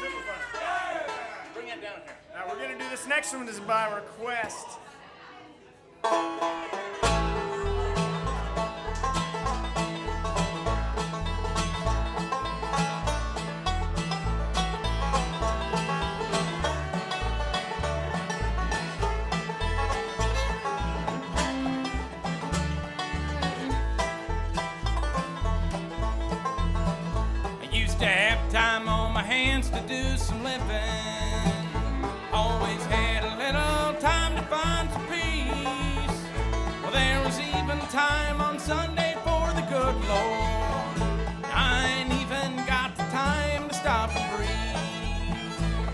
Bring it down here. Now we're gonna do this next one is by request. To have time on my hands to do some living. Always had a little time to find some peace. Well, there was even time on Sunday for the good Lord. I ain't even got the time to stop and breathe.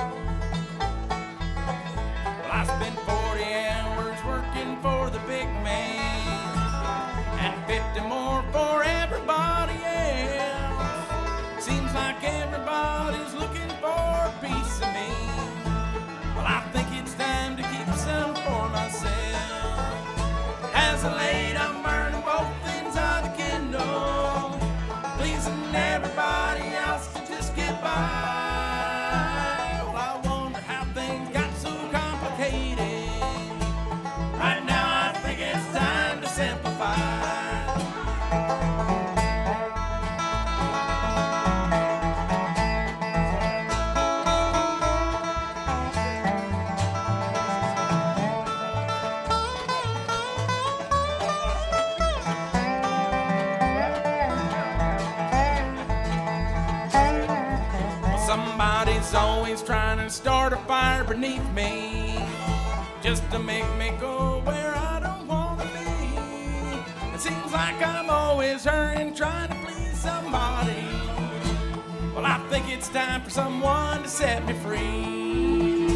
Well, I spent 40 hours working for the big man and 50 more for everybody else. Seems like everybody's looking for a piece of me. Well, I think it's time to keep some for myself. As of late, I'm burning both ends of the Kindle, pleasing everybody else to just get by. Well, I wonder how things got so complicated. Right now, I think it's time to simplify. Somebody's always trying to start a fire beneath me, just to make me go where I don't want to be. It seems like I'm always hurrying, trying to please somebody. Well, I think it's time for someone to set me free.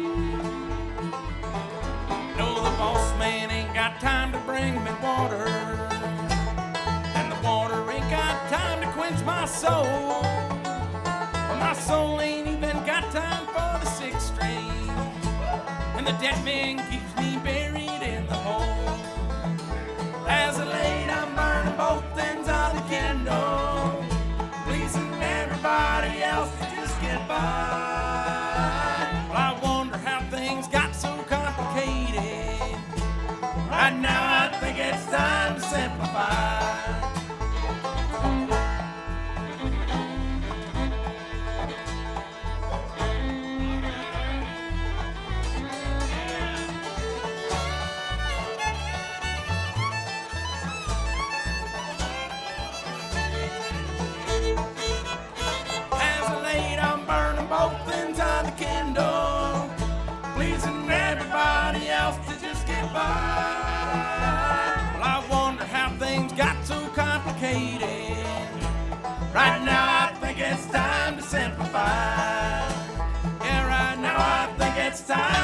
No, the boss man ain't got time to bring me water, and the water ain't got time to quench my soul. My soul ain't even got time for the sixth string, and the dead man keeps me buried in the hole. As of late, I'm burning both ends of the Kindle, pleasing everybody else to just get by. Well, I wonder how things got so complicated. Right now, I think it's time to simplify. Both ends of the Kindle, pleasing everybody else to just get by. Well, I wonder how things got so complicated. Right now, I think it's time to simplify. Yeah, right now, I think it's time